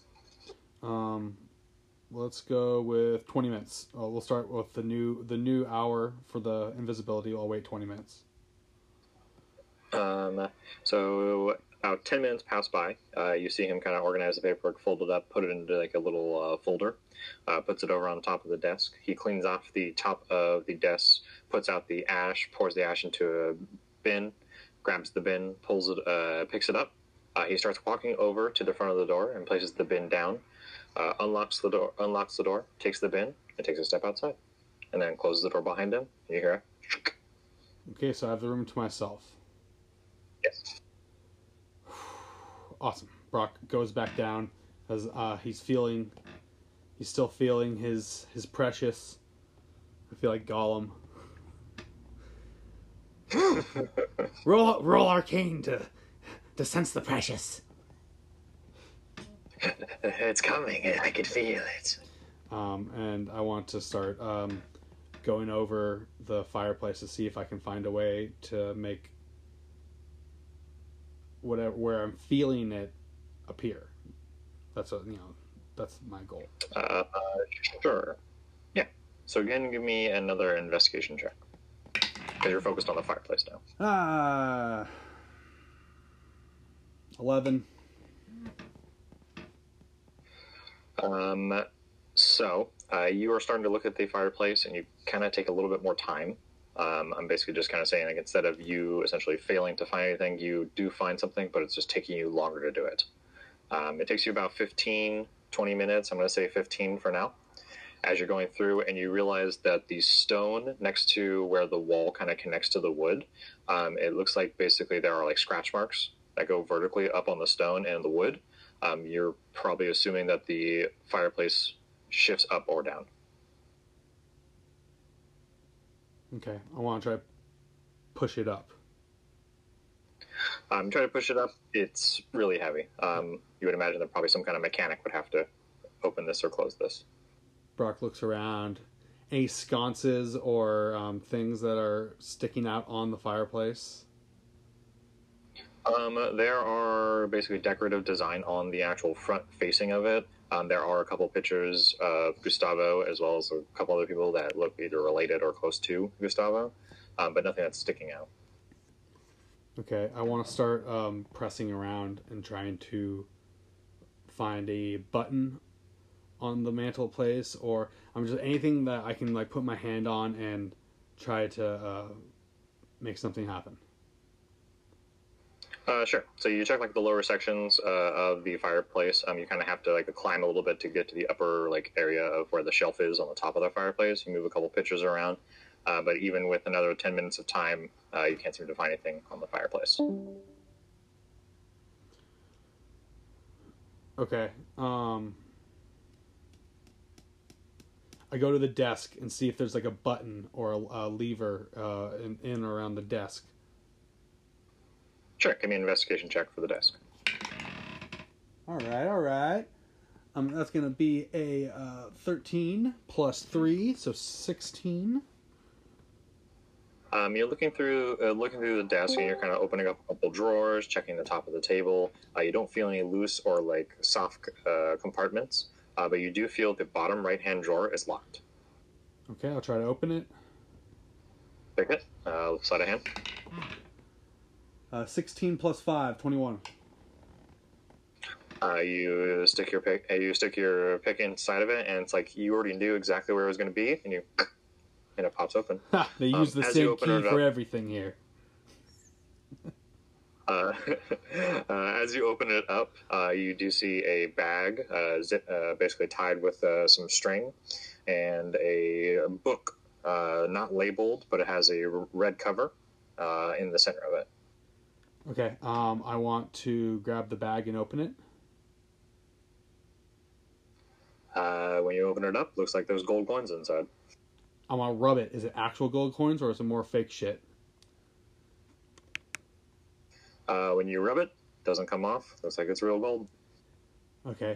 Let's go with 20 minutes. We'll start with the new hour for the invisibility. I'll wait 20 minutes. So about 10 minutes pass by. You see him kind of organize the paperwork, fold it up, put it into like a little folder, puts it over on top of the desk. He cleans off the top of the desk, puts out the ash, pours the ash into a bin, grabs the bin, pulls it, picks it up. He starts walking over to the front of the door and places the bin down. Unlocks the door, takes the bin, and takes a step outside, and then closes the door behind him. And you hear a Okay, so I have the room to myself. yes. Awesome. Brock goes back down as he's still feeling his precious. I feel like Gollum. roll arcane to sense the precious. It's coming. I can feel it. And I want to start going over the fireplace to see if I can find a way to make whatever where I'm feeling it appear. That's that's my goal. Sure. Yeah. So again, give me another investigation check because you're focused on the fireplace now. 11. So you are starting to look at the fireplace, and you kind of take a little bit more time. I'm basically just kind of saying, like, instead of you essentially failing to find anything, you do find something, but it's just taking you longer to do it. It takes you about 15, 20 minutes. I'm going to say 15 for now. As you're going through, and you realize that the stone next to where the wall kind of connects to the wood, it looks like basically there are like scratch marks that go vertically up on the stone and the wood. You're probably assuming that the fireplace shifts up or down. Okay, I want to try to push it up. Try to push it up. It's really heavy. You would imagine that probably some kind of mechanic would have to open this or close this. Brock looks around. Any sconces or things that are sticking out on the fireplace? There are basically decorative design on the actual front facing of it. There are a couple pictures of Gustavo, as well as a couple other people that look either related or close to Gustavo, but nothing that's sticking out. Okay, I want to start pressing around and trying to find a button on the mantelpiece, or just anything that I can like put my hand on and try to make something happen. Sure. So you check like the lower sections of the fireplace. You kind of have to like climb a little bit to get to the upper like area of where the shelf is on the top of the fireplace. You move a couple pictures around, but even with another 10 minutes of time, you can't seem to find anything on the fireplace. Okay. I go to the desk and see if there's like a button or a lever in or around the desk. Sure, give me an investigation check for the desk. All right. That's going to be a 13 plus 3, so 16. You're looking through the desk, and you're kind of opening up a couple drawers, checking the top of the table. You don't feel any loose or like soft compartments, but you do feel the bottom right-hand drawer is locked. Okay, I'll try to open it. Pick it. Sleight of hand. 16 plus 5, 21. You stick your pick inside of it, and it's like you already knew exactly where it was going to be, and it pops open. They use the same key for everything here. As you open it up, you do see a bag, basically tied with some string, and a book, not labeled, but it has a red cover in the center of it. Okay, I want to grab the bag and open it. When you open it up, looks like there's gold coins inside. I want to rub it. Is it actual gold coins or is it more fake shit? When you rub it, doesn't come off. Looks like it's real gold. Okay.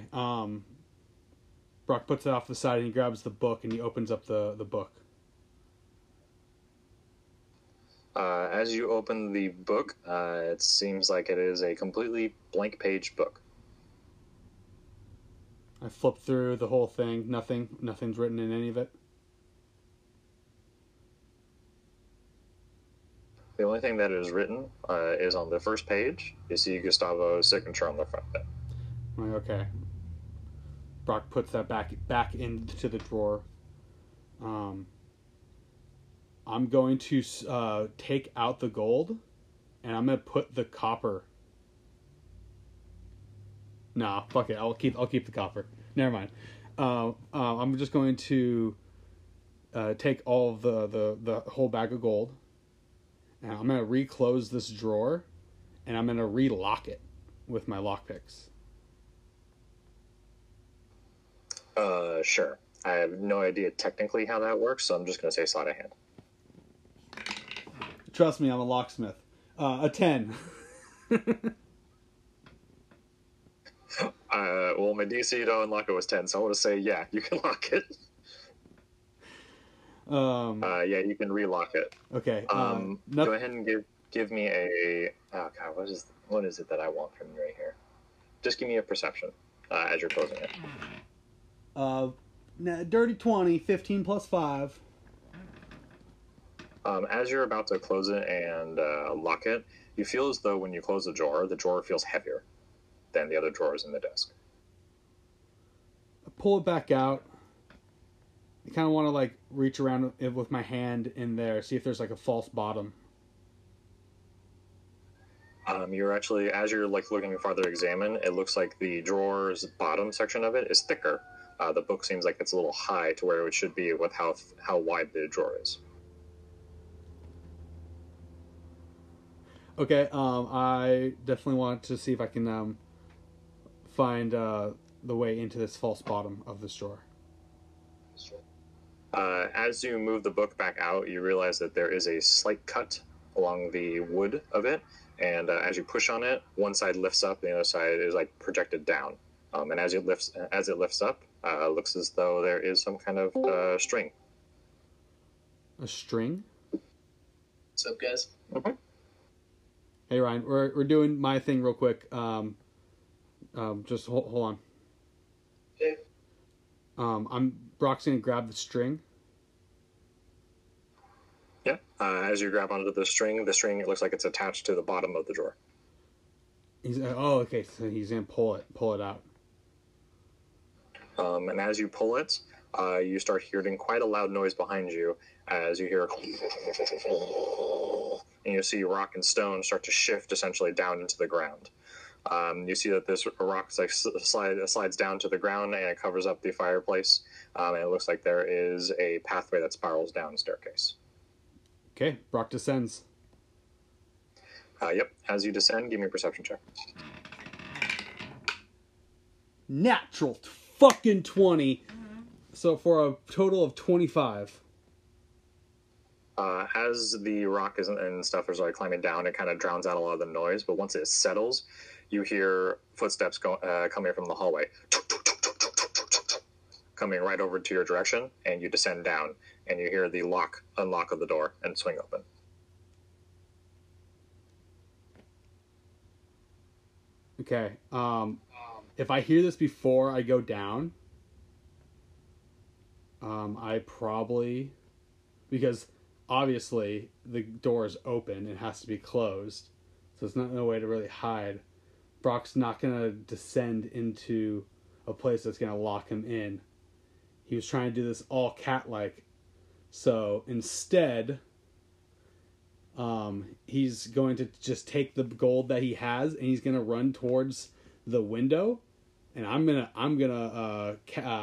Brock puts it off the side and he grabs the book and he opens up the book. As you open the book, it seems like it is a completely blank page book. I flip through the whole thing. Nothing's written in any of it. The only thing that is written is on the first page. You see Gustavo's signature on the front of it. I'm like, okay. Brock puts that back into the drawer. I'm going to take out the gold, and I'm gonna put the copper. Nah, fuck it. I'll keep the copper. Never mind. I'm just going to take all of the whole bag of gold, and I'm gonna reclose this drawer, and I'm gonna relock it with my lockpicks. Sure. I have no idea technically how that works, so I'm just going to say sleight of hand. Trust me, I'm a locksmith. A 10. Well, my DC to unlock it was 10, so I want to say, yeah, you can lock it. Yeah, you can relock it. Okay. Go ahead and give me a... Oh, God, what is it that I want from you right here? Just give me a perception as you're closing it. Dirty 20, 15 plus 5. As you're about to close it and lock it, you feel as though when you close the drawer feels heavier than the other drawers in the desk. I pull it back out. I kind of want to like reach around it with my hand in there, see if there's like a false bottom. You're actually, as you're like looking farther examine, it looks like the drawer's bottom section of it is thicker. The book seems like it's a little high to where it should be with how wide the drawer is. Okay, I definitely want to see if I can find the way into this false bottom of this drawer. As you move the book back out, you realize that there is a slight cut along the wood of it, and as you push on it, one side lifts up, the other side is like projected down. And as it lifts up, it looks as though there is some kind of string. A string? What's up, guys? Mm-hmm. Hey Ryan, we're doing my thing real quick. Just hold on. Okay. Brock's gonna grab the string. Yeah. As you grab onto the string, it looks like it's attached to the bottom of the drawer. Okay. So he's gonna pull it out. And as you pull it, you start hearing quite a loud noise behind you as you hear, and you see rock and stone start to shift essentially down into the ground. You see that this rock slides down to the ground and it covers up the fireplace, and it looks like there is a pathway that spirals down a staircase. Okay, Brock descends. Yep. As you descend, give me a perception check. Natural fucking 20. So for a total of 25. As the rock and stuff is like climbing down, it kind of drowns out a lot of the noise. But once it settles, you hear footsteps coming from the hallway, coming right over to your direction, and you descend down, and you hear the unlock of the door and swing open. Okay. If I hear this before I go down, I probably, because obviously the door is open, it has to be closed, so there's no way to really hide. Brock's not gonna descend into a place that's gonna lock him in. He was trying to do this all cat-like, so instead, he's going to just take the gold that he has and he's gonna run towards the window, and I'm gonna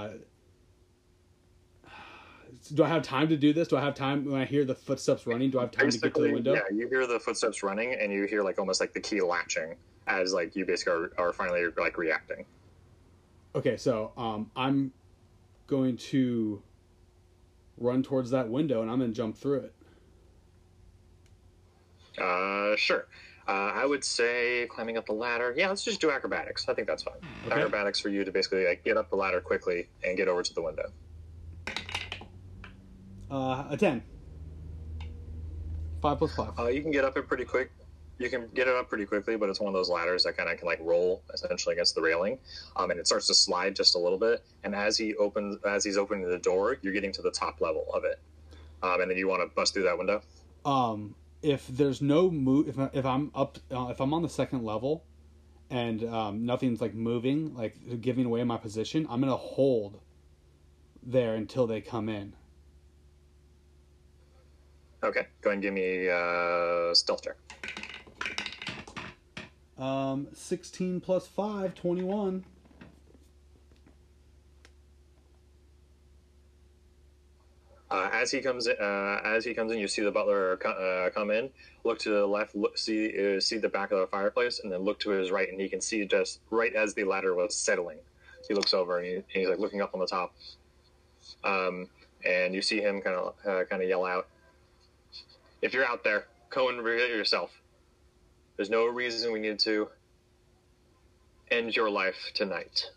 do I have time to do this? Do I have time when I hear the footsteps running? Do I have time to get to the window? Yeah, you hear the footsteps running, and you hear like almost like the key latching as like you basically are finally like reacting. Okay, so I'm going to run towards that window, and I'm going to jump through it. Sure. I would say climbing up the ladder. Yeah, let's just do acrobatics. I think that's fine. Okay. Acrobatics for you to basically like get up the ladder quickly and get over to the window. A 10. 5 plus 5. You can get up it pretty quick. You can get it up pretty quickly, but it's one of those ladders that kind of can like roll essentially against the railing, and it starts to slide just a little bit. And as he's opening the door, you're getting to the top level of it, and then you want to bust through that window. if there's no move, if I'm up, if I'm on the second level, and nothing's like moving, like giving away my position, I'm gonna hold there until they come in. Okay, go ahead and give me a stealth check. 16 plus 5, 21. As he comes in, you see the butler come in. Look to the left, see the back of the fireplace, and then look to his right, and he can see just right as the ladder was settling. He looks over and he's like looking up on the top, and you see him kind of yell out, "If you're out there, go and reveal yourself. There's no reason we need to end your life tonight."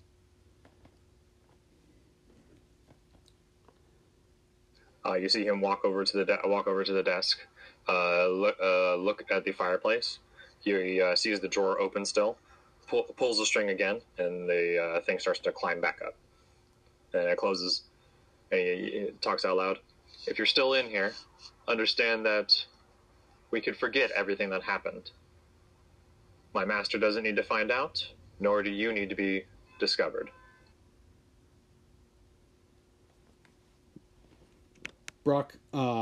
You see him walk over to the desk, look at the fireplace. He sees the drawer open still, pulls the string again, and the thing starts to climb back up. And it closes, and he talks out loud. "If you're still in here, understand that we could forget everything that happened. My master doesn't need to find out, nor do you need to be discovered." Brock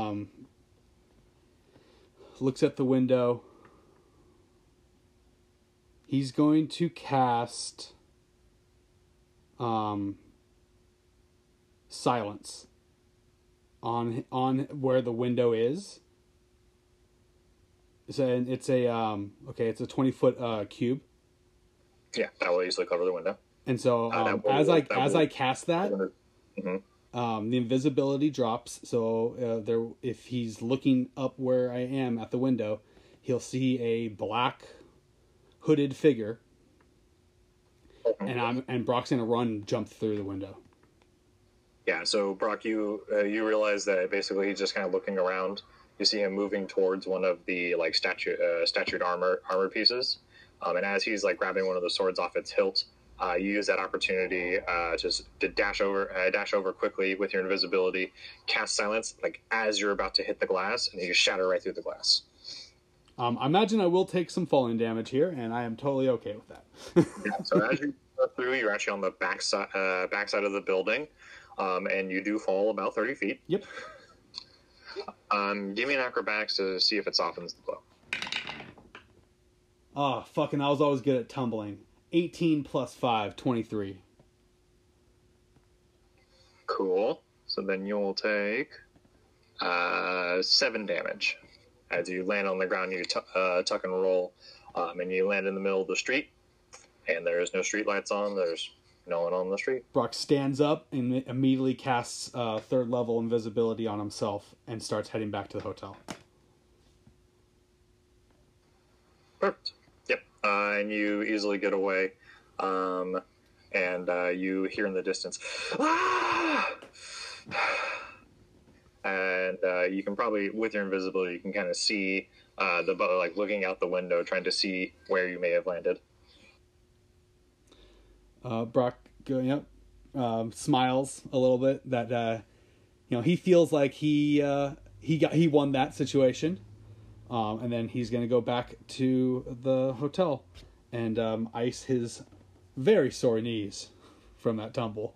looks at the window. He's going to cast silence on where the window is. So it's a it's a 20-foot cube. Yeah, that will easily cover the window. And so as I cast that, the invisibility drops. So if he's looking up where I am at the window, he'll see a black hooded figure, and Brock's gonna run and jump through the window. Yeah. So Brock, you realize that basically he's just kind of looking around. You see him moving towards one of the like statued armor pieces, and as he's like grabbing one of the swords off its hilt. You use that opportunity to dash over quickly with your invisibility, cast silence, like as you're about to hit the glass, and you shatter right through the glass. I imagine I will take some falling damage here, and I am totally okay with that. Yeah, so as you go through, you're actually on the backside of the building, and you do fall about 30 feet. Yep. Give me an acrobatics to see if it softens the blow. Oh, fucking, I was always good at tumbling. 18 plus 5, 23. Cool. So then you'll take 7 damage. As you land on the ground, you tuck and roll, and you land in the middle of the street, and there's no street lights on, there's no one on the street. Brock stands up and immediately casts third level invisibility on himself and starts heading back to the hotel. Perfect. Yep. And you easily get away, and you hear in the distance, "Ah!" And you can probably, with your invisibility, you can kind of see the butler like looking out the window, trying to see where you may have landed. Brock going up, smiles a little bit. That he feels like he won that situation, and then he's going to go back to the hotel and ice his very sore knees from that tumble.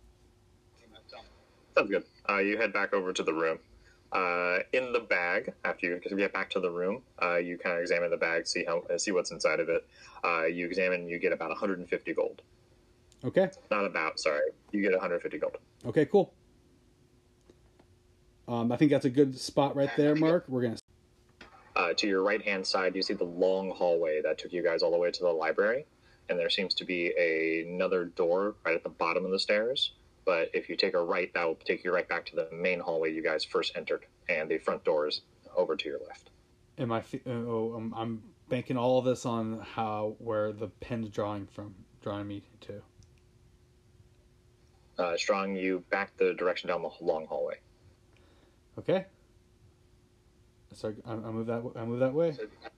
Sounds good. You head back over to the room. In the bag, after you get back to the room, you kind of examine the bag, see what's inside of it. You examine, you get about 150 gold. Okay. Not about, sorry. You get 150 gold. Okay, cool. I think that's a good spot right there, Mark. We're gonna. To your right-hand side, you see the long hallway that took you guys all the way to the library, and there seems to be another door right at the bottom of the stairs. But if you take a right, that will take you right back to the main hallway you guys first entered, and the front door is over to your left. I'm banking all of this on where the pen's drawing me to. Strong, you back the direction down the long hallway. Okay. So I move that way.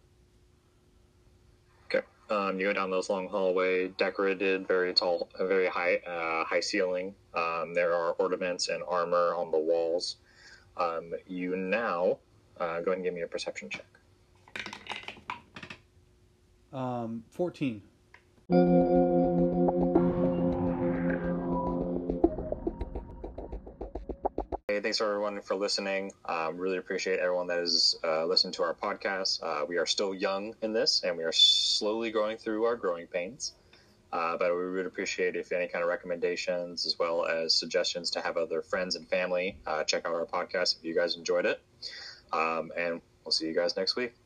Okay. You go down this long hallway, decorated, very tall, very high ceiling. There are ornaments and armor on the walls. You now Go ahead and give me a perception check. 14. Hey, thanks everyone for listening. Really appreciate everyone that has listened to our podcast. We are still young in this, and we are slowly going through our growing pains. But we would appreciate if any kind of recommendations as well as suggestions to have other friends and family check out our podcast if you guys enjoyed it. And we'll see you guys next week.